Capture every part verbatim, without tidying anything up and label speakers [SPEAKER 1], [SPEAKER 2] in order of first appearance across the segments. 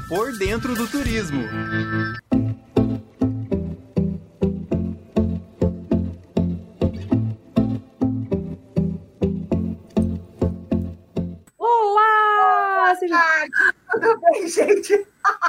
[SPEAKER 1] Por Dentro do Turismo.
[SPEAKER 2] Olá! Seja...
[SPEAKER 3] Tudo bem, gente?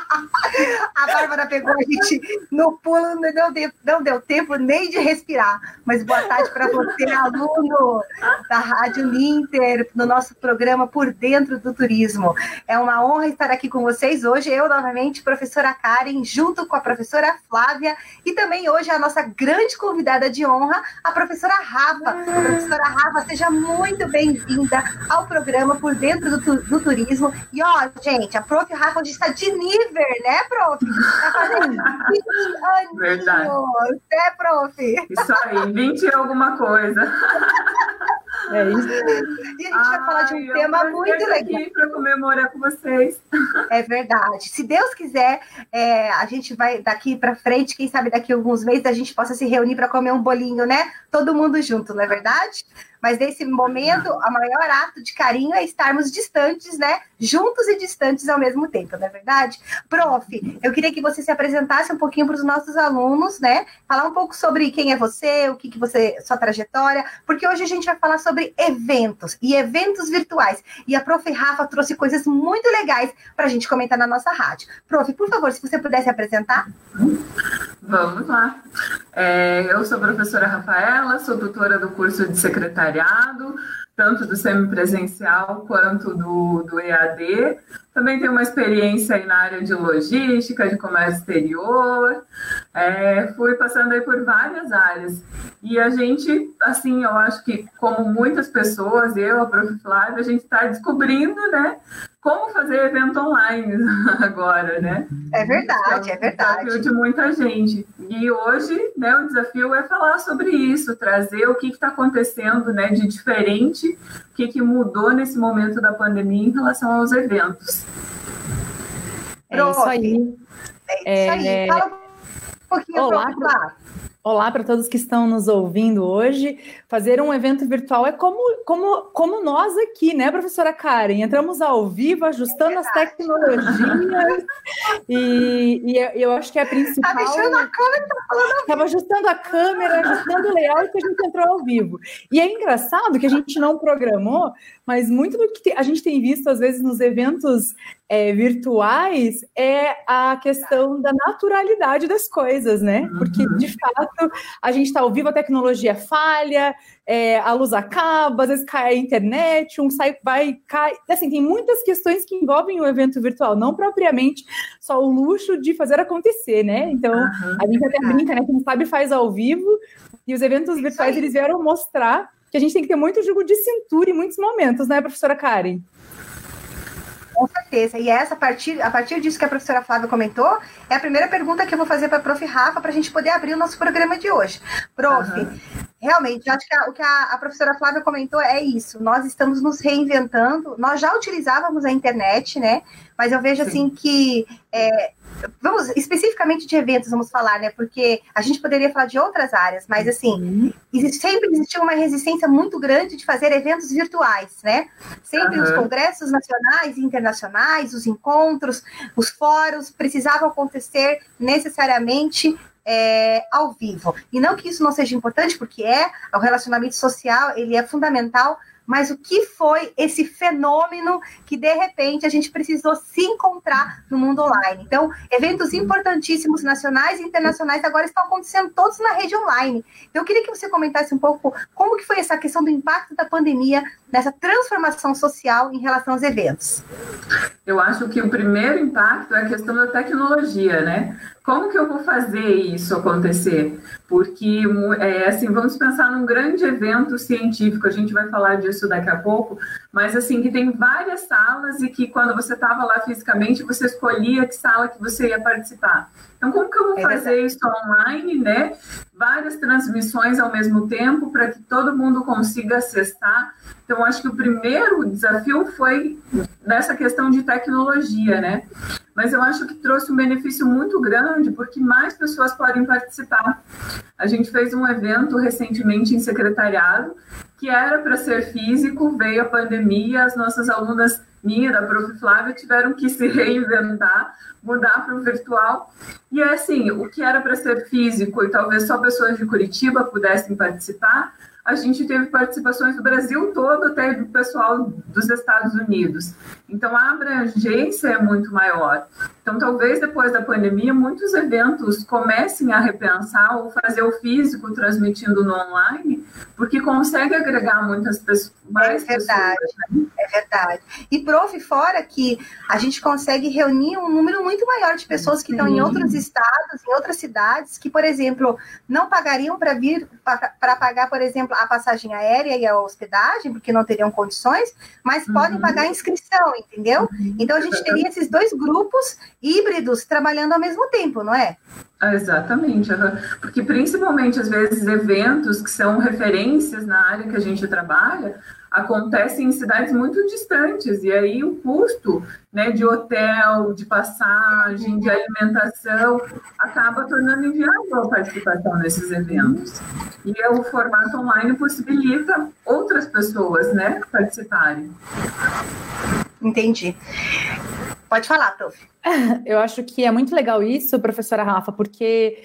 [SPEAKER 3] A Bárbara pegou a gente no pulo, não deu, não deu tempo nem de respirar. Mas boa tarde para você, aluno da Rádio Ninter, no nosso programa Por Dentro do Turismo. É uma honra estar aqui com vocês hoje. Eu, novamente, professora Karen, junto com a professora Flávia, e também hoje a nossa grande convidada de honra, a professora Rafa. Professora Rafa, seja muito bem-vinda ao programa Por Dentro do, do Turismo. E, ó, gente, a prof Rafa hoje está de nível, né, prof? Tá fazendo vinte anos.
[SPEAKER 4] Verdade.
[SPEAKER 3] Né, prof?
[SPEAKER 4] Isso aí, vinte e alguma coisa.
[SPEAKER 3] É isso. E a gente Ai, vai falar de um tema muito legal.
[SPEAKER 4] Aqui para comemorar com vocês.
[SPEAKER 3] É verdade. Se Deus quiser, é, a gente vai daqui para frente, quem sabe daqui a alguns meses a gente possa se reunir para comer um bolinho, né? Todo mundo junto, não é verdade? Mas nesse momento, o maior ato de carinho é estarmos distantes, né? Juntos e distantes ao mesmo tempo, não é verdade? Prof, eu queria que você se apresentasse um pouquinho para os nossos alunos, né? Falar um pouco sobre quem é você, o que, que você, sua trajetória, porque hoje a gente vai falar sobre eventos e eventos virtuais. E a prof Rafa trouxe coisas muito legais para a gente comentar na nossa rádio. Prof, por favor, se você pudesse apresentar.
[SPEAKER 4] Vamos lá. É, eu sou a professora Rafaela, sou tutora do curso de secretariado, tanto do semipresencial quanto do, do E A D. Também tenho uma experiência aí na área de logística, de comércio exterior. É, fui passando aí por várias áreas. E a gente, assim, eu acho que como muitas pessoas, eu, a prof Flávia, a gente está descobrindo, né, como fazer evento online agora, né?
[SPEAKER 3] É verdade, é verdade.
[SPEAKER 4] Desafio de muita gente. E hoje, né, o desafio é falar sobre isso, trazer o que está acontecendo, né, de diferente, o que, que mudou nesse momento da pandemia em relação aos eventos.
[SPEAKER 2] É isso aí.
[SPEAKER 3] É isso aí. É... Fala um pouquinho.
[SPEAKER 2] Olá,
[SPEAKER 3] pra...
[SPEAKER 2] Olá para todos que estão nos ouvindo hoje. Fazer um evento virtual é como, como, como nós aqui, né, professora Karen? Entramos ao vivo, ajustando é as tecnologias e, e eu acho que é a principal...
[SPEAKER 3] Tá deixando a câmera, tá falando...
[SPEAKER 2] Estava ajustando a câmera, ajustando o layout e a gente entrou ao vivo. E é engraçado que a gente não programou, mas muito do que a gente tem visto, às vezes, nos eventos é, virtuais é a questão da naturalidade das coisas, né? Porque, de fato, a gente está ao vivo, a tecnologia falha, é, a luz acaba, às vezes cai a internet, um sai, vai, cai... Assim, tem muitas questões que envolvem o evento virtual, não propriamente só o luxo de fazer acontecer, né? Então, uhum, a gente até brinca, né? Quem sabe faz ao vivo, e os eventos virtuais, eles vieram mostrar que a gente tem que ter muito jogo de cintura em muitos momentos, né, professora Karen?
[SPEAKER 3] Com certeza. E essa, a partir, a partir disso que a professora Flávia comentou, é a primeira pergunta que eu vou fazer para a prof Rafa, para a gente poder abrir o nosso programa de hoje. Prof, uhum. Realmente, acho que a, o que a, a professora Flávia comentou é isso. Nós estamos nos reinventando. Nós já utilizávamos a internet, né? Mas eu vejo, Sim. assim, que... É, vamos, especificamente de eventos, vamos falar, né? Porque a gente poderia falar de outras áreas, mas, assim, existe, sempre existiu uma resistência muito grande de fazer eventos virtuais, né? Sempre uhum. os congressos nacionais e internacionais, os encontros, os fóruns precisavam acontecer necessariamente É, ao vivo. E não que isso não seja importante, porque é, o relacionamento social, ele é fundamental, mas o que foi esse fenômeno que, de repente, a gente precisou se encontrar no mundo online? Então, eventos importantíssimos, nacionais e internacionais, agora estão acontecendo todos na rede online. Então, eu queria que você comentasse um pouco como que foi essa questão do impacto da pandemia nessa transformação social em relação aos eventos.
[SPEAKER 4] Eu acho que o primeiro impacto é a questão da tecnologia, né? Como que eu vou fazer isso acontecer? Porque, é, assim, vamos pensar num grande evento científico, a gente vai falar disso daqui a pouco, mas, assim, que tem várias salas e que quando você estava lá fisicamente, você escolhia que sala que você ia participar. Então, como que eu vou é fazer verdade. isso online, né? Várias transmissões ao mesmo tempo para que todo mundo consiga acessar. Então, acho que o primeiro desafio foi nessa questão de tecnologia, né? Mas eu acho que trouxe um benefício muito grande, porque mais pessoas podem participar. A gente fez um evento recentemente em secretariado, que era para ser físico, veio a pandemia, as nossas alunas minha, da Prof Flávia, tiveram que se reinventar, mudar para o virtual. E é assim, o que era para ser físico e talvez só pessoas de Curitiba pudessem participar, a gente teve participações do Brasil todo, até do pessoal dos Estados Unidos. Então, a abrangência é muito maior. Então, talvez depois da pandemia, muitos eventos comecem a repensar ou fazer o físico transmitindo no online, porque consegue agregar muitas pessoas, mais
[SPEAKER 3] é verdade,
[SPEAKER 4] pessoas. Né?
[SPEAKER 3] É verdade. E, prof, fora que a gente consegue reunir um número muito maior de pessoas que Sim. estão em outros estados, em outras cidades, que, por exemplo, não pagariam para vir, para pagar, por exemplo, a passagem aérea e a hospedagem, porque não teriam condições, mas uhum. podem pagar a inscrição, entendeu? Uhum. Então, a gente teria esses dois grupos híbridos trabalhando ao mesmo tempo, não é?
[SPEAKER 4] Exatamente, porque principalmente, às vezes, eventos que são referências na área que a gente trabalha, acontecem em cidades muito distantes, e aí o custo, né, de hotel, de passagem, de alimentação, acaba tornando inviável a participação nesses eventos. E o formato online possibilita outras pessoas, né, participarem.
[SPEAKER 3] Entendi. Pode falar, prof.
[SPEAKER 2] Eu acho que é muito legal isso, professora Rafa, porque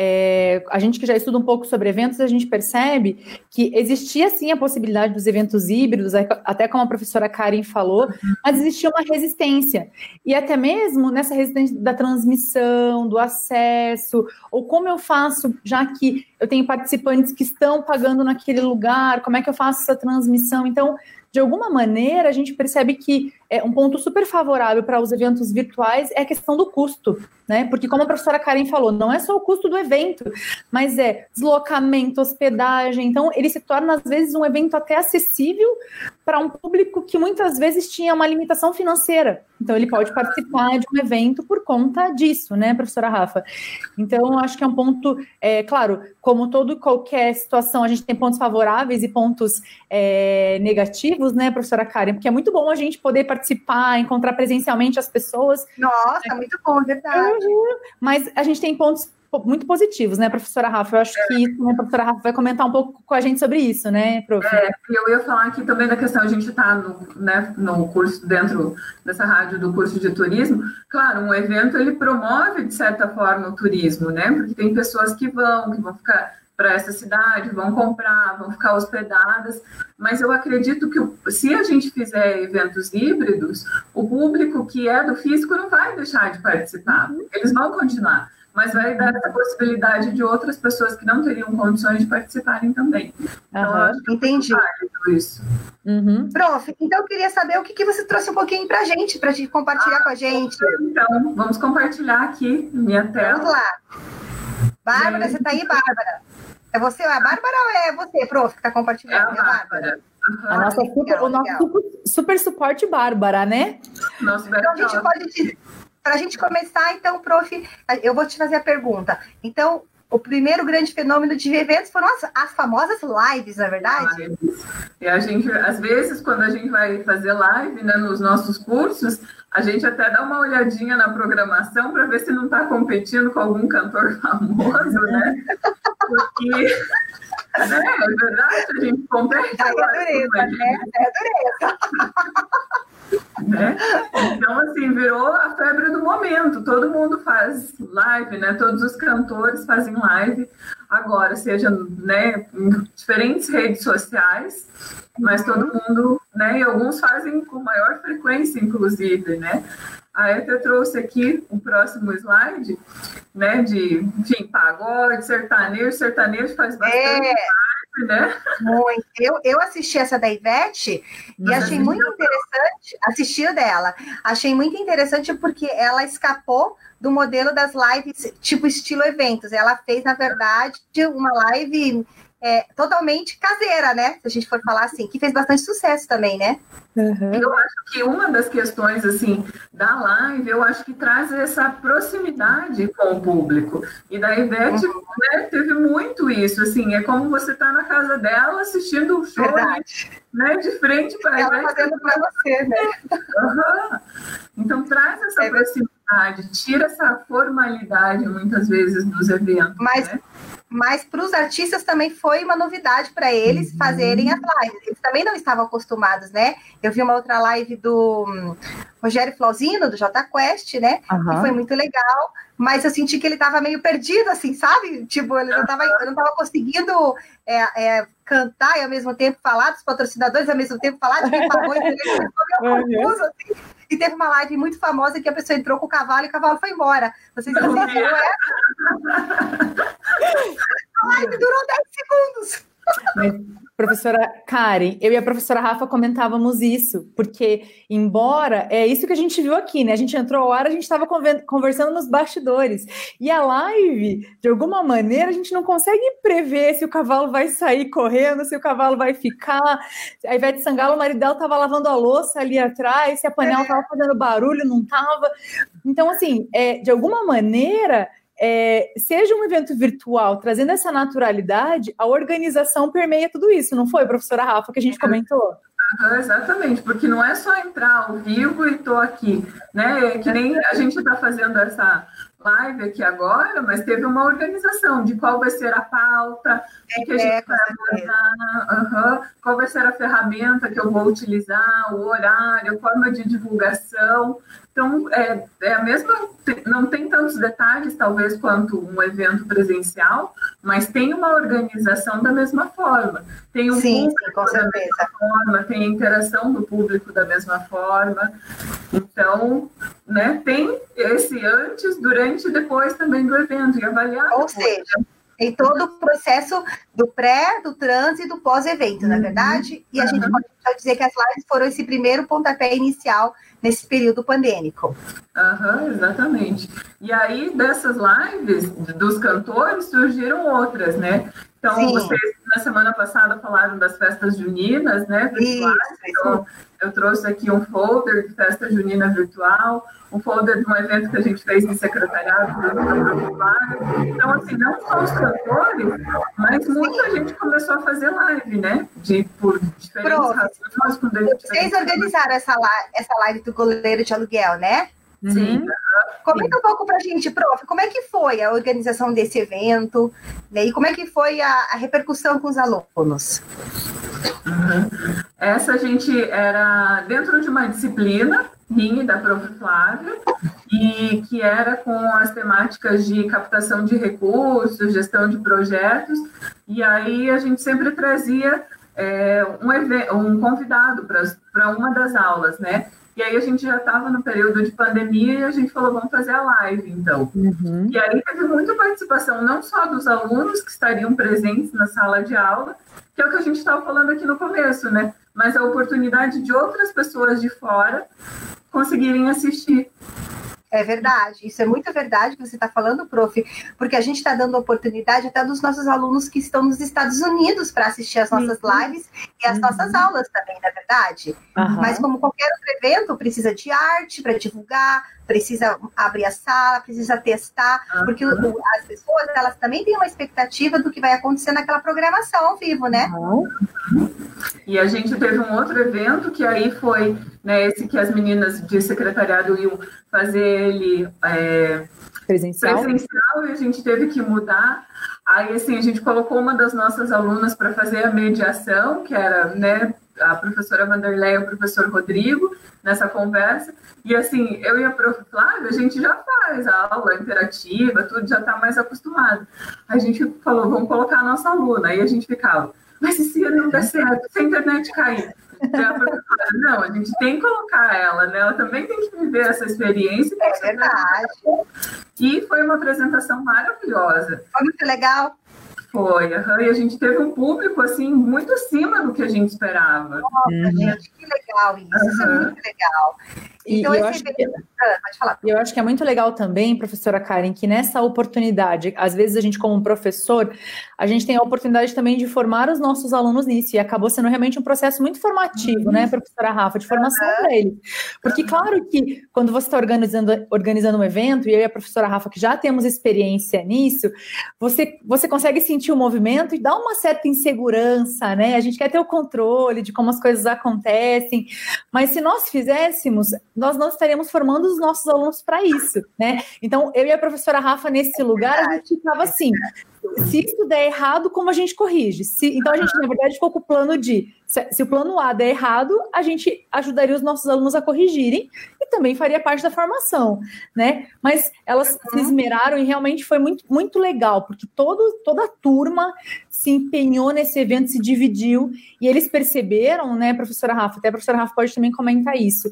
[SPEAKER 2] é, a gente que já estuda um pouco sobre eventos, a gente percebe que existia sim a possibilidade dos eventos híbridos, até como a professora Karen falou, mas existia uma resistência. E até mesmo nessa resistência da transmissão, do acesso, ou como eu faço, já que eu tenho participantes que estão pagando naquele lugar, como é que eu faço essa transmissão? Então, de alguma maneira, a gente percebe que é um ponto super favorável para os eventos virtuais é a questão do custo, né? Porque, como a professora Karen falou, não é só o custo do evento, mas é deslocamento, hospedagem. Então, ele se torna, às vezes, um evento até acessível para um público que muitas vezes tinha uma limitação financeira. Então, ele pode participar de um evento por conta disso, né, professora Rafa? Então, acho que é um ponto, é, claro, como todo qualquer situação, a gente tem pontos favoráveis e pontos é, negativos, né, professora Karen? Porque é muito bom a gente poder participar, encontrar presencialmente as pessoas.
[SPEAKER 3] Nossa, é muito bom, verdade.
[SPEAKER 2] Mas a gente tem pontos muito positivos, né, professora Rafa? Eu acho que isso, né, a professora Rafa vai comentar um pouco com a gente sobre isso, né, prof?
[SPEAKER 4] É, eu ia falar aqui também da questão, a gente está no, né, no curso, dentro dessa rádio do curso de turismo. Claro, um evento, ele promove, de certa forma, o turismo, né, porque tem pessoas que vão, que vão ficar para essa cidade, vão comprar, vão ficar hospedadas, mas eu acredito que se a gente fizer eventos híbridos, o público que é do físico não vai deixar de participar, eles vão continuar, mas vai dar essa possibilidade de outras pessoas que não teriam condições de participarem também. Então,
[SPEAKER 3] uhum, eu acho que entendi.
[SPEAKER 4] É isso.
[SPEAKER 3] Uhum. Prof, então eu queria saber o que, que você trouxe um pouquinho para a gente, para gente compartilhar ah, com a gente.
[SPEAKER 4] Então, vamos compartilhar aqui minha tela.
[SPEAKER 3] Vamos lá. Bárbara, gente, você está aí, Bárbara? É você, é a Bárbara ou é você, prof, que está compartilhando?
[SPEAKER 4] É a Bárbara.
[SPEAKER 2] Uhum. A nossa super, legal, o nosso super, super suporte Bárbara, né?
[SPEAKER 3] Nossa, então a gente pode dizer, para a gente começar, então, prof, eu vou te fazer a pergunta. Então, o primeiro grande fenômeno de eventos foram as, as famosas lives, não é verdade?
[SPEAKER 4] Lives. E a gente, às vezes, quando a gente vai fazer live, né, nos nossos cursos, a gente até dá uma olhadinha na programação para ver se não está competindo com algum cantor famoso, né? Porque, né, é verdade, a gente compete.
[SPEAKER 3] É dureza, né? É dureza.
[SPEAKER 4] Né? Então, assim, virou a febre do momento. Todo mundo faz live, né? Todos os cantores fazem live agora, seja, né, em diferentes redes sociais, mas todo mundo, né? E alguns fazem com maior frequência, inclusive, né? A Éter trouxe aqui o próximo slide, né? De, enfim, pagode, sertanejo, sertanejo faz bastante
[SPEAKER 3] é.
[SPEAKER 4] live, né?
[SPEAKER 3] Muito. Eu, eu assisti essa da Ivete e Mas achei muito interessante, assisti o dela, achei muito interessante porque ela escapou do modelo das lives tipo estilo eventos. Ela fez, na verdade, uma live é, totalmente caseira, né? Se a gente for falar assim, que fez bastante sucesso também, né?
[SPEAKER 4] Uhum. Eu acho que uma das questões, assim, da live, eu acho que traz essa proximidade com o público. E da Ivete, uhum. né, teve muito isso, assim, é como você tá na casa dela assistindo o show, né, de frente para
[SPEAKER 3] ela Ivete, fazendo para você, né?
[SPEAKER 4] Uhum. Então, traz essa é proximidade, tira essa formalidade, muitas vezes, dos eventos,
[SPEAKER 3] Mas...
[SPEAKER 4] né?
[SPEAKER 3] mas para os artistas também foi uma novidade para eles uhum. fazerem as lives. Eles também não estavam acostumados, né? Eu vi uma outra live do um, Rogério Flauzino, do Jota Quest, né? Uhum. Que foi muito legal, mas eu senti que ele estava meio perdido, assim, sabe? Tipo, ele não estava não tava conseguindo é, é, cantar e ao mesmo tempo falar dos patrocinadores, ao mesmo tempo falar de quem pagou, ele ficou meio confuso, assim. E teve uma live muito famosa que a pessoa entrou com o cavalo e o cavalo foi embora. Vocês não viram essa? A live durou dez segundos.
[SPEAKER 2] Mas, professora Karen, eu e a professora Rafa comentávamos isso, porque, embora, é isso que a gente viu aqui, né? A gente entrou ao ar, a gente estava conversando nos bastidores. E a live, de alguma maneira, a gente não consegue prever se o cavalo vai sair correndo, se o cavalo vai ficar. A Ivete Sangalo, o marido dela, estava lavando a louça ali atrás, se a panela estava fazendo barulho, não estava. Então, assim, é, de alguma maneira... É, seja um evento virtual, trazendo essa naturalidade, a organização permeia tudo isso, não foi, professora Rafa, que a gente comentou?
[SPEAKER 4] Uhum, exatamente, porque não é só entrar ao vivo e estou aqui, né? Que nem a gente está fazendo essa live aqui agora, mas teve uma organização de qual vai ser a pauta, o que a gente vai abordar, uhum, qual vai ser a ferramenta que eu vou utilizar, o horário, a forma de divulgação. Então, é, é a mesma, não tem tantos detalhes, talvez, quanto um evento presencial, mas tem uma organização da mesma forma. Tem um
[SPEAKER 3] Sim,
[SPEAKER 4] público
[SPEAKER 3] sim, com
[SPEAKER 4] da
[SPEAKER 3] certeza.
[SPEAKER 4] mesma forma, tem a interação do público da mesma forma. Então, né, tem esse antes, durante e depois também do evento, e avaliar.
[SPEAKER 3] Ou
[SPEAKER 4] depois.
[SPEAKER 3] seja, tem todo o processo do pré, do trans e do pós-evento, uhum. não é verdade? E a uhum. gente pode dizer que as lives foram esse primeiro pontapé inicial nesse período pandêmico.
[SPEAKER 4] Uhum, exatamente. E aí, dessas lives dos cantores, surgiram outras, né? Então, Sim. vocês, na semana passada, falaram das festas juninas, né? Virtuais. Isso, então, eu trouxe aqui um folder de festa junina virtual, um folder de um evento que a gente fez em secretariado. Então, assim, não só os cantores, mas muita gente começou a fazer live, né? De, por diferentes
[SPEAKER 3] Prof,
[SPEAKER 4] razões. Com
[SPEAKER 3] vocês organizaram essa live, essa live do goleiro de aluguel, né?
[SPEAKER 4] Sim.
[SPEAKER 3] Uhum. Comenta um pouco pra gente, prof, como é que foi a organização desse evento, né? E como é que foi a, a repercussão com os alunos?
[SPEAKER 4] Uhum. Essa a gente era dentro de uma disciplina, minha da prof Flávia, e que era com as temáticas de captação de recursos, gestão de projetos, e aí a gente sempre trazia é, um, um convidado para uma das aulas, né? E aí a gente já estava no período de pandemia e a gente falou, vamos fazer a live, então. Uhum. E aí teve muita participação, não só dos alunos que estariam presentes na sala de aula, que é o que a gente estava falando aqui no começo, né? Mas a oportunidade de outras pessoas de fora conseguirem assistir.
[SPEAKER 3] É verdade, isso é muito verdade que você está falando, prof, porque a gente está dando oportunidade até dos nossos alunos que estão nos Estados Unidos para assistir as nossas lives e as uhum. nossas aulas também, não é verdade? Uhum. Mas como qualquer outro evento, precisa de arte para divulgar, precisa abrir a sala, precisa testar, uhum. porque o, as pessoas, elas também têm uma expectativa do que vai acontecer naquela programação ao vivo, né?
[SPEAKER 4] Uhum. E a gente teve um outro evento que aí foi, né, esse que as meninas de secretariado iam fazer ele é,
[SPEAKER 2] presencial.
[SPEAKER 4] presencial e a gente teve que mudar. Aí, assim, a gente colocou uma das nossas alunas para fazer a mediação, que era, né, a professora Vanderlei e o professor Rodrigo, nessa conversa. E, assim, eu e a prof Flávia, a gente já faz a aula interativa, tudo já está mais acostumado. A gente falou, vamos colocar a nossa aluna. Aí a gente ficava, mas e se não der certo, se a internet cair? Não, a gente tem que colocar ela, né? Ela também tem que viver essa experiência.
[SPEAKER 3] É verdade.
[SPEAKER 4] E foi uma apresentação maravilhosa.
[SPEAKER 3] Foi muito legal.
[SPEAKER 4] Foi, uhum, e a gente teve um público, assim, muito acima do que a gente esperava.
[SPEAKER 3] Nossa, uhum. gente, que legal isso, uhum. isso é muito legal. Então,
[SPEAKER 2] e
[SPEAKER 3] esse
[SPEAKER 2] eu, acho
[SPEAKER 3] evento...
[SPEAKER 2] que,
[SPEAKER 3] ah, pode falar.
[SPEAKER 2] eu acho que é muito legal também, professora Karen, que nessa oportunidade, às vezes a gente como professor, a gente tem a oportunidade também de formar os nossos alunos nisso, e acabou sendo realmente um processo muito formativo, uhum. né, professora Rafa, de formação uhum. para eles. Porque uhum. claro que quando você está organizando, organizando um evento, e eu e a professora Rafa, que já temos experiência nisso, você, você consegue sentir o movimento e dá uma certa insegurança, né, a gente quer ter o controle de como as coisas acontecem, mas se nós fizéssemos, nós não estaríamos formando os nossos alunos para isso, né? Então, eu e a professora Rafa, nesse lugar, a gente ficava assim, se isso der errado, como a gente corrige? Se, então, a gente, na verdade, ficou com o plano de, se, se o plano A der errado, a gente ajudaria os nossos alunos a corrigirem e também faria parte da formação, né? Mas elas se esmeraram e realmente foi muito, muito legal, porque todo, toda a turma se empenhou nesse evento, se dividiu, e eles perceberam, né, professora Rafa, até a professora Rafa pode também comentar isso,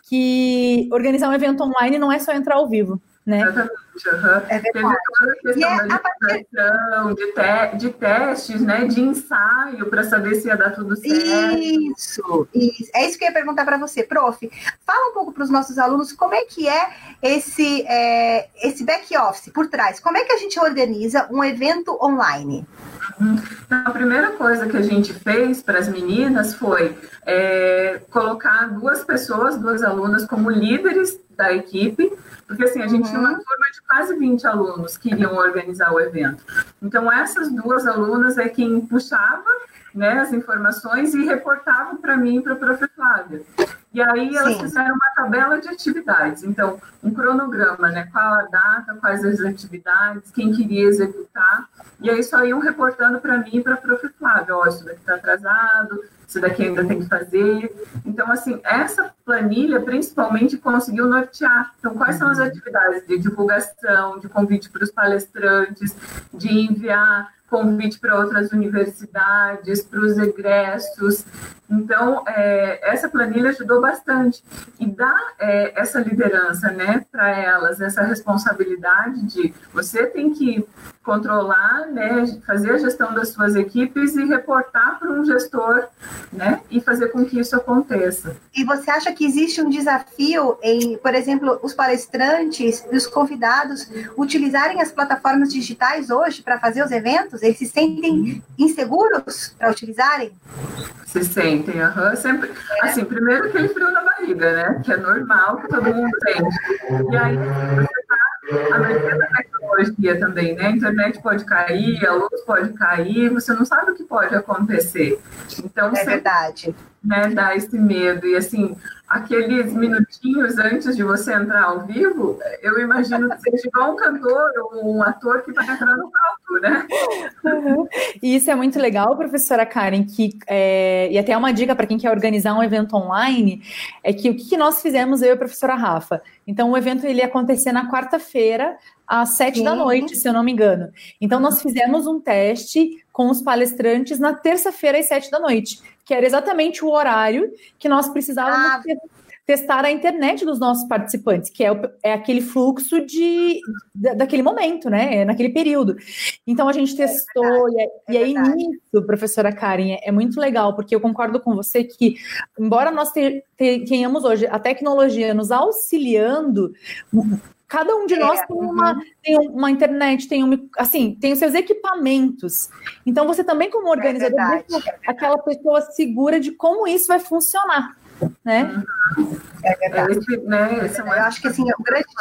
[SPEAKER 2] que organizar um evento online não é só entrar ao vivo, né?
[SPEAKER 4] Exatamente, uhum. É Teve toda a questão é da divulgação, de, te, de testes, né, de ensaio, para saber se ia dar tudo certo.
[SPEAKER 3] Isso, isso, é isso que eu ia perguntar para você, prof. Fala um pouco para os nossos alunos como é que é esse, é, esse back-office por trás, como é que a gente organiza um evento online?
[SPEAKER 4] Uhum. Então, a primeira coisa que a gente fez para as meninas foi é, colocar duas pessoas, duas alunas como líderes da equipe, porque assim, a gente uhum. tinha uma turma de quase vinte alunos que iriam organizar o evento. Então, essas duas alunas é quem puxava, né, as informações e reportavam para mim e para a prof Flávia. E aí elas Sim. fizeram uma tabela de atividades. Então, um cronograma, né? Qual a data, quais as atividades, quem queria executar. E aí só iam reportando para mim e para a prof Flávia. Ó, isso daqui está atrasado, isso daqui ainda tem que fazer. Então, assim, essa planilha principalmente conseguiu nortear. Então, quais são as atividades de divulgação, de convite para os palestrantes, de enviar convite para outras universidades, para os egressos. Então, é, essa planilha ajudou bastante. E dá é, essa liderança, né, para elas, essa responsabilidade de você tem que controlar, né, fazer a gestão das suas equipes e reportar para um gestor, né, e fazer com que isso aconteça.
[SPEAKER 3] E você acha que existe um desafio em, por exemplo, os palestrantes e os convidados utilizarem as plataformas digitais hoje para fazer os eventos? Eles se sentem inseguros para utilizarem?
[SPEAKER 4] Se sentem, uhum. Sempre, é. Assim, primeiro aquele frio na barriga, né, que é normal, que todo mundo tem. E aí, você tá, a maioria da tecnologia também, né, a internet pode cair, a luz pode cair, você não sabe o que pode acontecer. Então,
[SPEAKER 3] é
[SPEAKER 4] sempre,
[SPEAKER 3] verdade.
[SPEAKER 4] Né, dá esse medo. E, assim, aqueles minutinhos antes de você entrar ao vivo, eu imagino que seja igual um cantor ou um ator que vai entrar no palco, né?
[SPEAKER 2] Uhum. E isso é muito legal, professora Karen, que, é, e até uma dica para quem quer organizar um evento online, é que o que nós fizemos, eu e a professora Rafa. Então, o evento ele ia acontecer na quarta-feira, às sete Sim. da noite, se eu não me engano. Então, nós fizemos um teste com os palestrantes na terça-feira, às sete da noite, que era exatamente o horário que nós precisávamos ah. ter, testar a internet dos nossos participantes, que é, o, é aquele fluxo de, da, daquele momento, né? É naquele período. Então, a gente testou, é e, é, e aí nisso, professora Karen, é, é muito legal, porque eu concordo com você que, embora nós te, te, tenhamos hoje a tecnologia nos auxiliando, cada um de nós é, tem, uma, uhum. tem uma internet, tem, um, assim, tem os seus equipamentos. Então, você também, como organizador, é verdade, é aquela pessoa segura de como isso vai funcionar, né?
[SPEAKER 3] É verdade. É, né? Eu acho que, assim, o grande...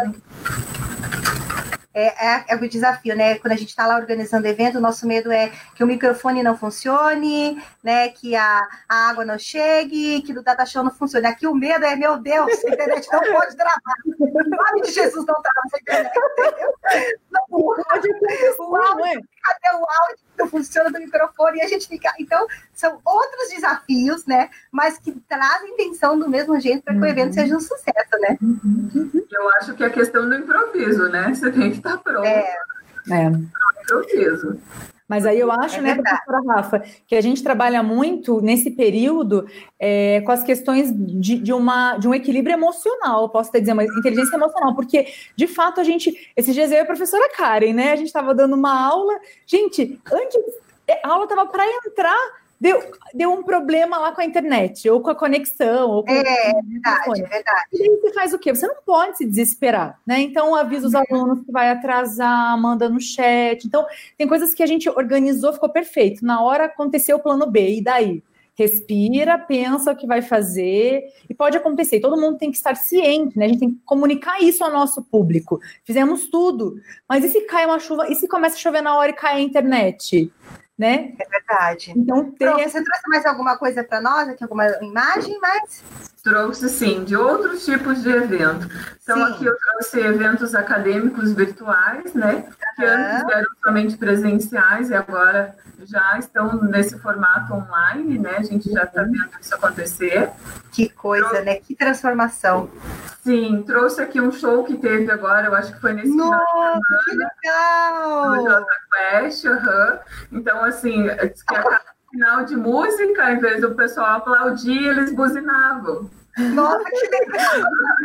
[SPEAKER 3] É, é, é o desafio, né? Quando a gente está lá organizando evento, o nosso medo é que o microfone não funcione, né? Que a, a água não chegue, que o data show não funcione. Aqui o medo é, meu Deus, a internet não pode travar. Em nome de Jesus, não trava essa internet, entendeu? Não pode acontecer. O áudio, cadê o áudio? Não funciona do microfone e a gente fica... Então, são outros desafios, né? Mas que trazem intenção do mesmo jeito para que o evento seja um sucesso, né?
[SPEAKER 4] Eu acho que é a questão do improviso, né? Você tem que estar pronto.
[SPEAKER 2] É. é.
[SPEAKER 4] Improviso.
[SPEAKER 2] Mas aí eu acho, é né, professora Rafa, que a gente trabalha muito nesse período é, com as questões de, de, uma, de um equilíbrio emocional, posso até dizer, uma inteligência emocional, porque, de fato, a gente, esses dias eu e a professora Karen, né, a gente estava dando uma aula, gente, antes, a aula estava para entrar, Deu, deu um problema lá com a internet, ou com a conexão, ou com
[SPEAKER 3] é, é verdade, é verdade.
[SPEAKER 2] E aí você faz o quê? Você não pode se desesperar, né? Então, avisa os alunos que vai atrasar, manda no chat. Então, tem coisas que a gente organizou, ficou perfeito. Na hora aconteceu o plano B, e daí? Respira, pensa o que vai fazer, e pode acontecer. Todo mundo tem que estar ciente, né? A gente tem que comunicar isso ao nosso público. Fizemos tudo, mas e se cai uma chuva, e se começa a chover na hora e cai a internet? né?
[SPEAKER 3] É verdade.
[SPEAKER 2] Então, ter...
[SPEAKER 3] Pronto, você trouxe mais alguma coisa para nós aqui, alguma imagem, mas...
[SPEAKER 4] Trouxe, sim, de outros tipos de evento. Então, sim. Aqui eu trouxe eventos acadêmicos virtuais, né? Que uhum. antes eram somente presenciais e agora já estão nesse formato online, né? A gente já está vendo isso acontecer.
[SPEAKER 3] Que coisa, trouxe... né? Que transformação.
[SPEAKER 4] Sim, trouxe aqui um show que teve agora, eu acho que foi nesse
[SPEAKER 3] Nossa,
[SPEAKER 4] final de
[SPEAKER 3] semana. Que legal!
[SPEAKER 4] No Jota Quest, uhum. Então, assim, diz que a cada final de música, em vez do pessoal aplaudir, eles buzinavam.
[SPEAKER 3] Nossa, que legal!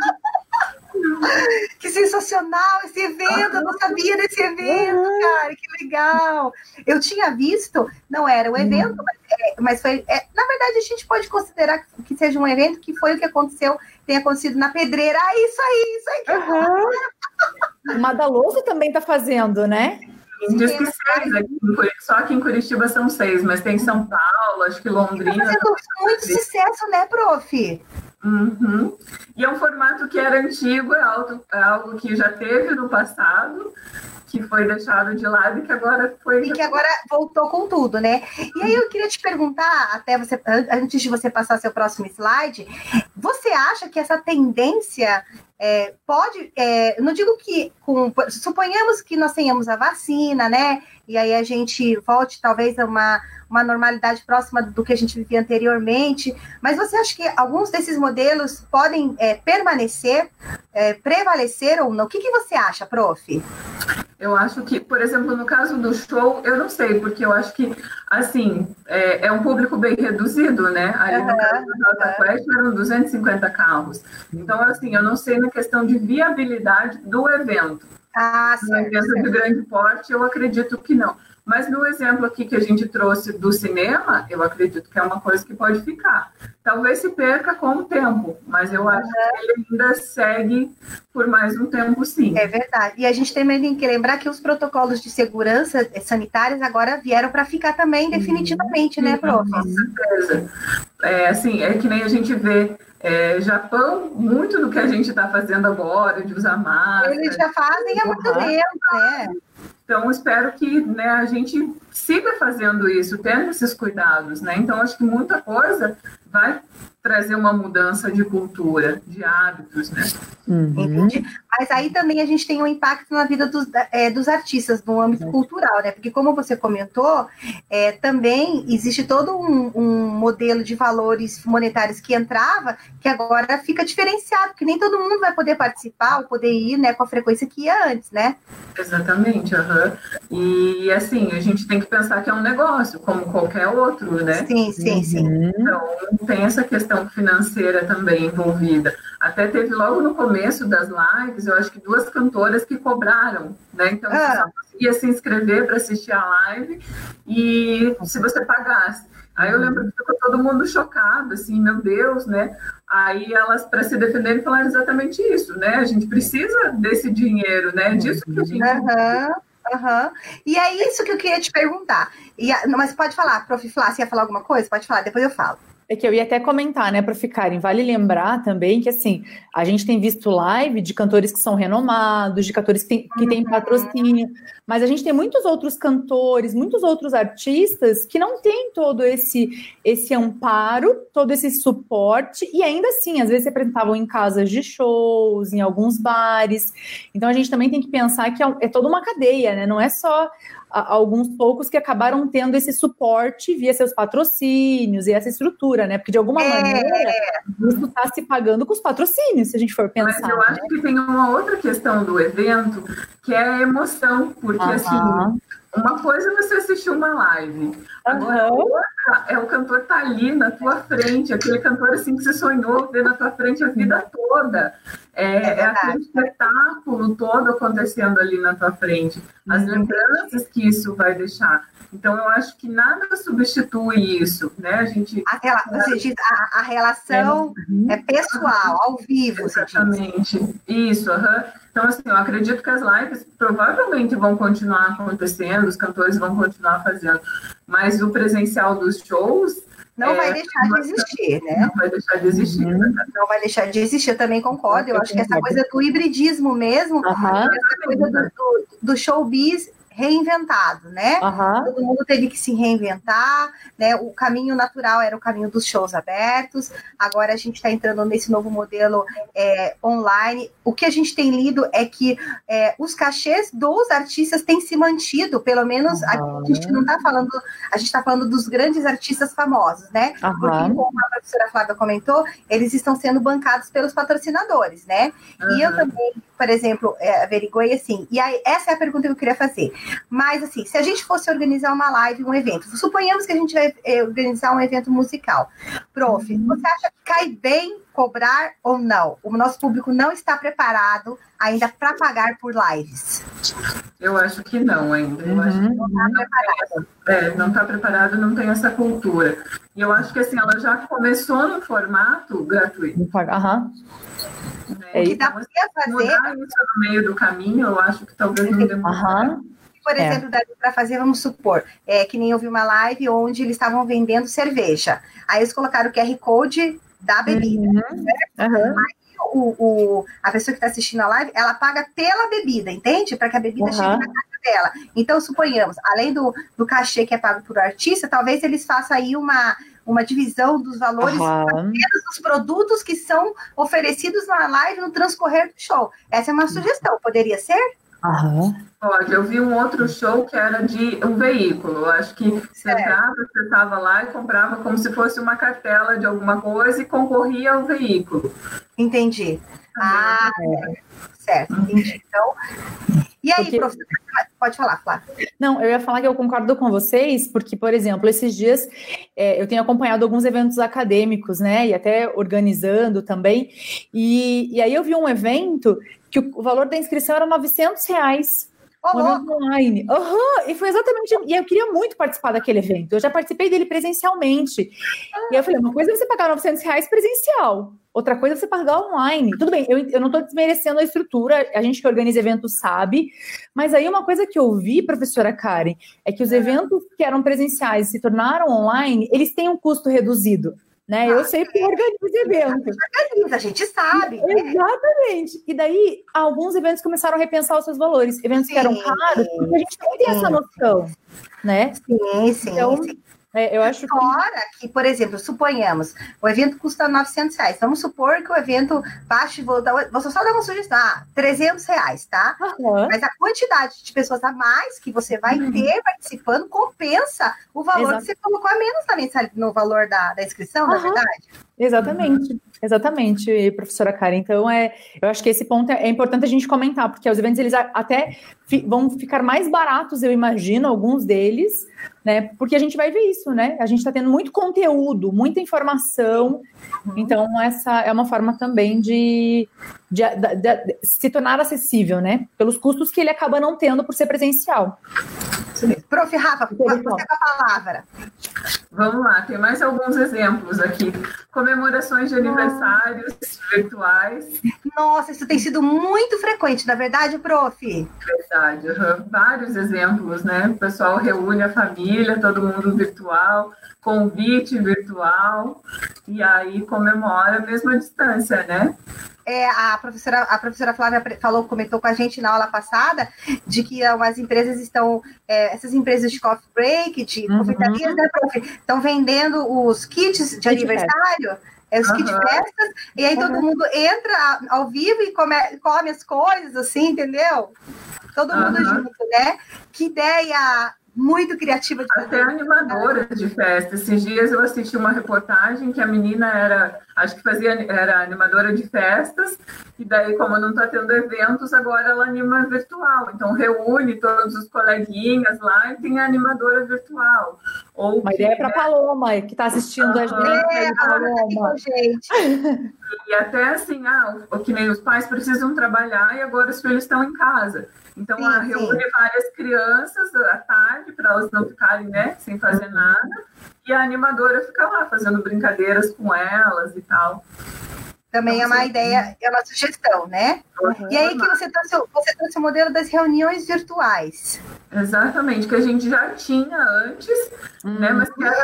[SPEAKER 3] Que sensacional esse evento, eu não sabia desse evento, cara, que legal. Eu tinha visto, não era um evento, mas, é, mas foi, é, na verdade a gente pode considerar que seja um evento que foi o que aconteceu, tem acontecido na Pedreira, ah, isso aí, isso aí.
[SPEAKER 2] Uhum. O Madaloso também está fazendo, né?
[SPEAKER 4] Diz que seis, aqui, só aqui em Curitiba são seis, mas tem São Paulo, acho que Londrina.
[SPEAKER 3] Tá fazendo muito sucesso, né, prof?
[SPEAKER 4] Uhum. E é um formato que era antigo, é algo, é algo que já teve no passado, que foi deixado de lado e que agora foi...
[SPEAKER 3] E que agora voltou com tudo, né? E aí eu queria te perguntar, até você, antes de você passar seu próximo slide, você acha que essa tendência é, pode... É, não digo que... Com, suponhamos que nós tenhamos a vacina, né? E aí a gente volte talvez a uma... uma normalidade próxima do que a gente vivia anteriormente, mas você acha que alguns desses modelos podem é, permanecer, é, prevalecer ou não? O que, que você acha, prof?
[SPEAKER 4] Eu acho que, por exemplo, no caso do show, eu não sei, porque eu acho que, assim, é, é um público bem reduzido, né? Ali uhum, no caso do Jota Quest eram duzentos e cinquenta carros. Então, assim, eu não sei na questão de viabilidade do evento.
[SPEAKER 3] Ah, certo.
[SPEAKER 4] No evento certo. de grande porte, eu acredito que não. Mas no exemplo aqui que a gente trouxe do cinema, eu acredito que é uma coisa que pode ficar. Talvez se perca com o tempo, mas eu acho que ele ainda segue por mais um tempo, sim.
[SPEAKER 3] É verdade. E a gente também tem que lembrar que os protocolos de segurança sanitários agora vieram para ficar também definitivamente, sim, né, prof?
[SPEAKER 4] Com certeza. É, assim, é que nem a gente vê É, Japão, muito do que a gente está fazendo agora, de usar máscara.
[SPEAKER 3] Eles já fazem há muito tempo, né?
[SPEAKER 4] Então, espero que, né, a gente siga fazendo isso, tendo esses cuidados, né? Então, acho que muita coisa vai trazer uma mudança de cultura, de hábitos, né?
[SPEAKER 3] Uhum. Entendi. Mas aí também a gente tem um impacto na vida dos, é, dos artistas, no âmbito uhum. cultural, né? Porque como você comentou, é, também existe todo um, um modelo de valores monetários que entrava, que agora fica diferenciado, porque nem todo mundo vai poder participar ou poder ir, né, com a frequência que ia antes, né?
[SPEAKER 4] Exatamente, uhum. E assim, a gente tem que pensar que é um negócio, como qualquer outro, né?
[SPEAKER 3] Sim, sim, sim.
[SPEAKER 4] Então, tem essa questão financeira também envolvida. Até teve logo no começo das lives, eu acho que duas cantoras que cobraram, né? Então, ah. você só conseguia se inscrever para assistir a live e se você pagasse. Aí eu lembro que ficou todo mundo chocado, assim, meu Deus, né? Aí elas, para se defenderem, falaram exatamente isso, né? A gente precisa desse dinheiro, né? Disso que a gente...
[SPEAKER 3] Uhum. Uhum. E é isso que eu queria te perguntar. E, mas pode falar, prof Flá, você ia falar alguma coisa? Pode falar, depois eu falo.
[SPEAKER 2] É que eu ia até comentar, né, para ficarem. Vale lembrar também que, assim, a gente tem visto live de cantores que são renomados, de cantores que têm que tem patrocínio, mas a gente tem muitos outros cantores, muitos outros artistas que não têm todo esse, esse amparo, todo esse suporte, e ainda assim, às vezes se apresentavam em casas de shows, em alguns bares. Então, a gente também tem que pensar que é, é toda uma cadeia, né? Não é só alguns poucos que acabaram tendo esse suporte via seus patrocínios e essa estrutura, né? Porque de alguma é. maneira isso está se pagando com os patrocínios, se a gente for pensar.
[SPEAKER 4] Mas eu acho
[SPEAKER 2] né?
[SPEAKER 4] que tem uma outra questão do evento, que é a emoção, porque uhum. assim, uma coisa é você assistir uma live, agora uhum. outra é o cantor tá ali na tua frente, aquele cantor assim que você sonhou ver na tua frente a vida toda. É, é, é aquele espetáculo todo acontecendo ali na tua frente, as uhum. lembranças que isso vai deixar. Então, eu acho que nada substitui isso, né? A gente...
[SPEAKER 3] A, rela... você diz, a, a relação é, é pessoal, ao vivo.
[SPEAKER 4] Exatamente. Isso, uhum. Então, assim, eu acredito que as lives provavelmente vão continuar acontecendo, os cantores vão continuar fazendo, mas o presencial dos shows...
[SPEAKER 3] Não é, vai deixar de existir, né?
[SPEAKER 4] Não vai deixar de existir.
[SPEAKER 3] Uhum. Não vai deixar de existir, eu também concordo. Eu acho que essa coisa do hibridismo mesmo, uhum. essa coisa do, do, do showbiz, reinventado, né?
[SPEAKER 2] Uhum.
[SPEAKER 3] Todo mundo teve que se reinventar, né? O caminho natural era o caminho dos shows abertos, agora a gente está entrando nesse novo modelo é, online. O que a gente tem lido é que é, os cachês dos artistas têm se mantido, pelo menos uhum. a gente não está falando, a gente está falando dos grandes artistas famosos, né?
[SPEAKER 2] Uhum.
[SPEAKER 3] Porque, como a professora Flávia comentou, eles estão sendo bancados pelos patrocinadores, né? Uhum. E eu também, por exemplo, é, averiguei assim, e aí, essa é a pergunta que eu queria fazer. Mas, assim, se a gente fosse organizar uma live, um evento, suponhamos que a gente vai é, organizar um evento musical. Prof, uhum. você acha que cai bem cobrar ou não? O nosso público não está preparado ainda para pagar por lives?
[SPEAKER 4] Eu acho que não ainda. Eu uhum. acho que não está preparado. É, não está preparado, não tem essa cultura. E eu acho que, assim, ela já começou no formato gratuito.
[SPEAKER 2] Aham.
[SPEAKER 4] É, o que dá para fazer... Mudar isso no meio do caminho, eu acho que talvez não demore.
[SPEAKER 2] Aham.
[SPEAKER 3] Por exemplo, é. para fazer, vamos supor, é, que nem eu vi uma live onde eles estavam vendendo cerveja. Aí eles colocaram o Q R Code da bebida.
[SPEAKER 2] Uhum. Uhum.
[SPEAKER 3] Aí o, o, a pessoa que está assistindo a live, ela paga pela bebida, entende? Para que a bebida uhum. chegue na casa dela. Então, suponhamos, além do, do cachê que é pago por artista, talvez eles façam aí uma... uma divisão dos valores
[SPEAKER 2] uhum.
[SPEAKER 3] dos produtos que são oferecidos na live no transcorrer do show. Essa é uma sugestão, poderia ser?
[SPEAKER 2] Uhum.
[SPEAKER 4] Pode, eu vi um outro show que era de um veículo. Eu acho que você entrava, você estava lá e comprava como se fosse uma cartela de alguma coisa e concorria ao veículo.
[SPEAKER 3] Entendi. Ah, é. Certo, entendi. Então, e aí, porque... professor, pode falar, Flávia.
[SPEAKER 2] Não, eu ia falar que eu concordo com vocês, porque, por exemplo, esses dias é, eu tenho acompanhado alguns eventos acadêmicos, né, e até organizando também, e, e aí eu vi um evento que o, o valor da inscrição era novecentos reais.
[SPEAKER 3] Oh,
[SPEAKER 2] online. Uhum, e foi exatamente. E eu queria muito participar daquele evento. Eu já participei dele presencialmente. Ah. E eu falei: uma coisa é você pagar novecentos reais presencial, outra coisa é você pagar online. Tudo bem, eu, eu não estou desmerecendo a estrutura, a gente que organiza eventos sabe, mas aí uma coisa que eu vi, professora Karen, é que os eventos que eram presenciais se tornaram online, eles têm um custo reduzido. Né? Eu sei porque organiza eventos.
[SPEAKER 3] A gente sabe.
[SPEAKER 2] Né? Exatamente. E daí, alguns eventos começaram a repensar os seus valores. Eventos sim, que eram caros, porque a gente não tem essa noção. Né?
[SPEAKER 3] Sim, sim.
[SPEAKER 2] Então,
[SPEAKER 3] sim.
[SPEAKER 2] É, eu acho
[SPEAKER 3] Fora que... que, por exemplo, suponhamos, o evento custa novecentos reais. Vamos supor que o evento baixe, vou, dar, vou só dar uma sugestão, ah, trezentos reais, tá? Uhum. Mas a quantidade de pessoas a mais que você vai uhum. ter participando compensa o valor Exato. que você colocou a menos na mensal, no valor da, da inscrição, uhum. na verdade.
[SPEAKER 2] Exatamente, uhum. exatamente, professora Karen. Então, é, eu acho que esse ponto é, é importante a gente comentar, porque os eventos, eles até fi, vão ficar mais baratos, eu imagino, alguns deles, né? Porque a gente vai ver isso, né? A gente está tendo muito conteúdo, muita informação, uhum. então essa é uma forma também de, de, de, de se tornar acessível, né? Pelos custos que ele acaba não tendo por ser presencial.
[SPEAKER 3] Prof Rafa, você com a palavra.
[SPEAKER 4] Vamos lá, tem mais alguns exemplos aqui. Comemorações de aniversários ah. virtuais.
[SPEAKER 3] Nossa, isso tem sido muito frequente, na verdade, prof?
[SPEAKER 4] Verdade, uhum. Vários exemplos, né? O pessoal reúne a família, todo mundo virtual, convite virtual, e aí comemora mesmo a distância, né?
[SPEAKER 3] É, a, professora, a professora Flávia falou, comentou com a gente na aula passada, de que as empresas estão, é, essas empresas de coffee break, de uhum. confeitarias, né, prof, estão vendendo os kits de Kit aniversário, é, os uhum. kits festas, e aí uhum. todo mundo entra ao vivo e come, come as coisas, assim, entendeu? Todo mundo uhum. junto, né? Que ideia muito criativa. De
[SPEAKER 4] Até animadora de festa. Esses dias eu assisti uma reportagem que a menina era, acho que fazia, era animadora de festas, e daí, como não está tendo eventos, agora ela anima virtual. Então, reúne todos os coleguinhas lá e tem a animadora virtual. Ou
[SPEAKER 2] uma ideia para a Paloma, que está assistindo uhum. a gente.
[SPEAKER 3] É, Paloma. Gente.
[SPEAKER 4] E até assim, ah, que nem os pais precisam trabalhar e agora os filhos estão em casa. Então, sim, ah, reúne sim. várias crianças à tarde para elas não ficarem, né, sem fazer nada. E a animadora fica lá fazendo brincadeiras com elas e tal.
[SPEAKER 3] Também então, é uma sim. ideia, é uma sugestão, né? Uhum. E aí que você trouxe, você trouxe o modelo das reuniões virtuais.
[SPEAKER 4] Exatamente, que a gente já tinha antes, uhum. né, mas que era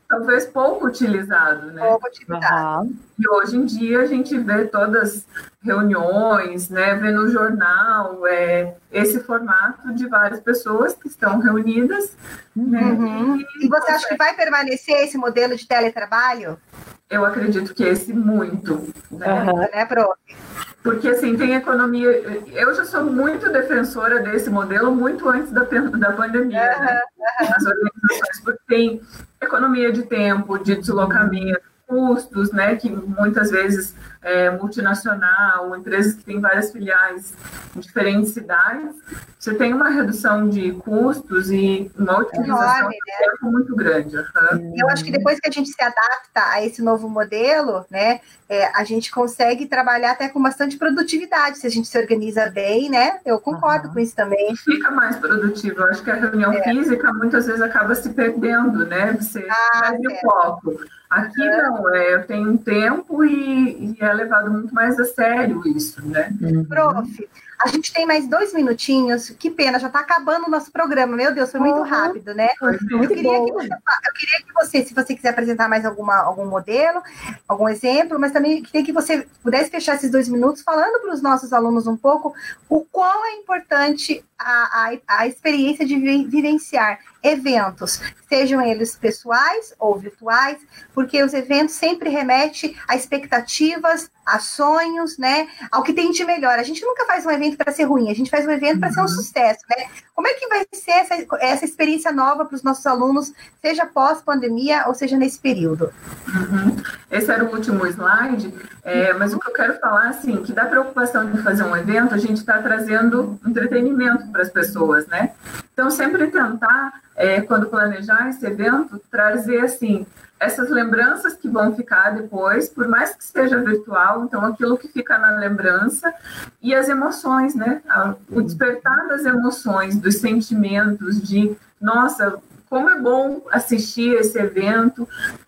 [SPEAKER 4] talvez pouco utilizado, né?
[SPEAKER 3] Pouco utilizado.
[SPEAKER 2] Uhum.
[SPEAKER 4] E hoje em dia a gente vê todas reuniões, né? Vê no jornal é, esse formato de várias pessoas que estão reunidas. Né?
[SPEAKER 3] Uhum. E, e você acha que vai permanecer esse modelo de teletrabalho?
[SPEAKER 4] Eu acredito que esse muito, né?
[SPEAKER 3] Uhum. Né, Prof?
[SPEAKER 4] Porque, assim, tem economia... Eu já sou muito defensora desse modelo, muito antes da, da pandemia, uhum, né? Uhum. Nas organizações, porque tem economia de tempo, de deslocamento, custos, né? Que muitas vezes é multinacional, empresas que têm várias filiais em diferentes cidades, você tem uma redução de custos e uma otimização de tempo muito grande. Uhum.
[SPEAKER 3] Eu acho que depois que a gente se adapta a esse novo modelo, né, é, a gente consegue trabalhar até com bastante produtividade, se a gente se organiza bem, né? Eu concordo uhum. com isso também.
[SPEAKER 4] Fica mais produtivo. Eu acho que a reunião é. física muitas vezes acaba se perdendo, né? Você ah, perde o foco. Aqui uhum. não, é, eu tenho um tempo e, e é levado muito mais a sério isso, né?
[SPEAKER 3] Uhum. Prof, a gente tem mais dois minutinhos, que pena, já está acabando o nosso programa, meu Deus, foi muito uhum. rápido, né? Eu queria, que você, eu queria que você, se você quiser apresentar mais alguma, algum modelo, algum exemplo, mas também queria que você pudesse fechar esses dois minutos falando para os nossos alunos um pouco o quão é importante a, a, a experiência de vivenciar eventos, sejam eles pessoais ou virtuais, porque os eventos sempre remetem a expectativas, a sonhos, né, ao que tem de melhor. A gente nunca faz um evento para ser ruim, a gente faz um evento para ser um sucesso, né? Como é que vai ser essa, essa experiência nova para os nossos alunos, seja pós-pandemia ou seja nesse período?
[SPEAKER 4] Uhum. Esse era o último slide, é, mas o que eu quero falar, assim, que da preocupação de fazer um evento, a gente está trazendo entretenimento para as pessoas, né? Então, sempre tentar, é, quando planejar esse evento, trazer, assim, essas lembranças que vão ficar depois, por mais que seja virtual, então aquilo que fica na lembrança e as emoções, né? O despertar das emoções, dos sentimentos de, nossa, como é bom assistir esse evento,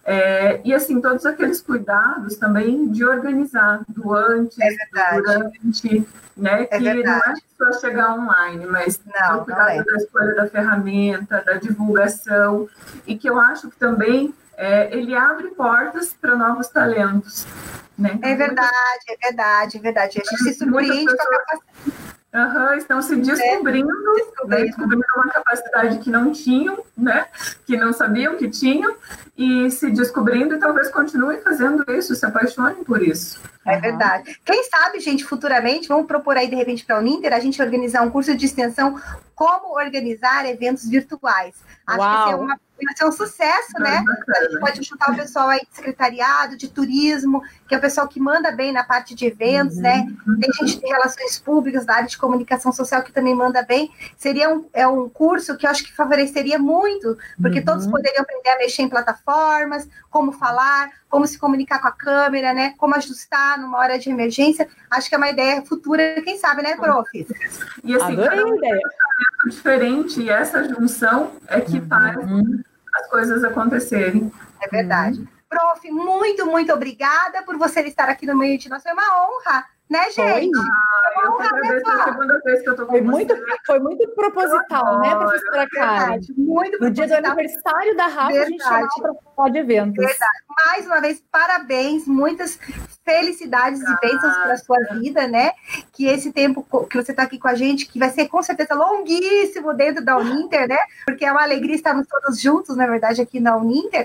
[SPEAKER 4] é, e assim, todos aqueles cuidados também de organizar, do antes,
[SPEAKER 3] é
[SPEAKER 4] do durante, né?
[SPEAKER 3] É
[SPEAKER 4] que
[SPEAKER 3] verdade.
[SPEAKER 4] Não é só chegar online, mas
[SPEAKER 3] não,
[SPEAKER 4] o cuidado
[SPEAKER 3] não é.
[SPEAKER 4] da escolha da ferramenta, da divulgação, e que eu acho que também É, ele abre portas para novos talentos. Né?
[SPEAKER 3] É verdade, muitas... é verdade, é verdade. A gente se surpreende pessoas... com a capacidade.
[SPEAKER 4] Uhum, estão se descobrindo, é, descobrindo. Né, descobrindo uma capacidade que não tinham, né, que não sabiam que tinham, e se descobrindo e talvez continuem fazendo isso, se apaixonem por isso.
[SPEAKER 3] É uhum. verdade. Quem sabe, gente, futuramente, vamos propor aí, de repente, para a Uninter, a gente organizar um curso de extensão como organizar eventos virtuais. Acho Uau. que vai ser, uma, vai ser um sucesso, é né? Bacana. A gente pode juntar o pessoal aí de secretariado, de turismo, que é o pessoal que manda bem na parte de eventos, uhum. né? Tem gente de relações públicas, da área de comunicação social que também manda bem. Seria um, é um curso que eu acho que favoreceria muito, porque uhum. todos poderiam aprender a mexer em plataformas, como falar, como se comunicar com a câmera, né? Como ajustar numa hora de emergência. Acho que é uma ideia futura, quem sabe, né, prof?
[SPEAKER 4] E assim,
[SPEAKER 2] Adorei
[SPEAKER 4] cada um
[SPEAKER 2] a ideia.
[SPEAKER 4] tem um pensamento diferente, e essa junção é que uhum. faz as coisas acontecerem.
[SPEAKER 3] É verdade. Uhum. Prof, muito, muito obrigada por você estar aqui no meio de nós. Foi uma honra, né, gente?
[SPEAKER 4] Ah,
[SPEAKER 3] foi
[SPEAKER 4] uma honra, né, a segunda vez que eu tô com
[SPEAKER 2] foi
[SPEAKER 4] você.
[SPEAKER 2] muito, foi muito proposital, né, professora Karen?
[SPEAKER 3] Muito
[SPEAKER 2] no dia do aniversário da Rafa, a gente chamou para falar de eventos.
[SPEAKER 3] Verdade. Mais uma vez, parabéns, muitas felicidades ah, e bênçãos para a sua vida, né? Que esse tempo que você está aqui com a gente, que vai ser com certeza longuíssimo dentro da Uninter, né? Porque é uma alegria estarmos todos juntos, na verdade, aqui na Uninter.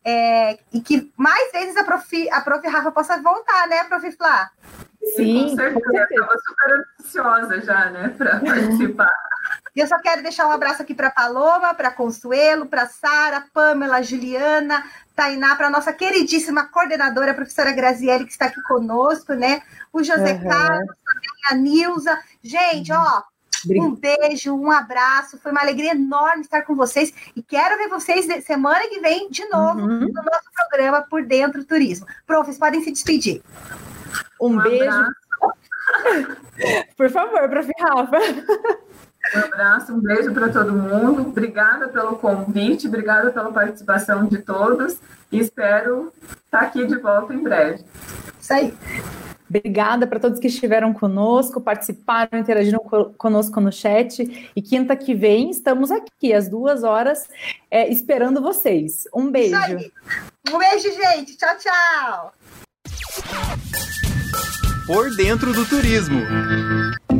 [SPEAKER 3] É, e que mais vezes a prof, a prof Rafa possa voltar, né, prof Flá?
[SPEAKER 4] Sim, com certeza. Eu estava super ansiosa já, né, para participar.
[SPEAKER 3] E eu só quero deixar um abraço aqui para a Paloma, para a Consuelo, para a Sara, Pamela, Juliana, Tainá, para a nossa queridíssima coordenadora, a professora Graziele, que está aqui conosco, né? O José uhum. Carlos, também a Nilza. Gente, ó, um beijo, um abraço. Foi uma alegria enorme estar com vocês. E quero ver vocês semana que vem de novo uhum. no nosso programa Por Dentro Turismo. Profs, podem se despedir.
[SPEAKER 2] Um, um beijo. Por favor, prof Rafa.
[SPEAKER 4] Um abraço, um beijo para todo mundo. Obrigada pelo convite, obrigada pela participação de todos. E espero estar aqui de volta em breve.
[SPEAKER 3] Isso aí.
[SPEAKER 2] Obrigada para todos que estiveram conosco, participaram, interagiram conosco no chat. E quinta que vem estamos aqui, às duas horas, é, esperando vocês. Um beijo. Isso aí.
[SPEAKER 3] Um beijo, gente. Tchau, tchau.
[SPEAKER 1] Por Dentro do Turismo.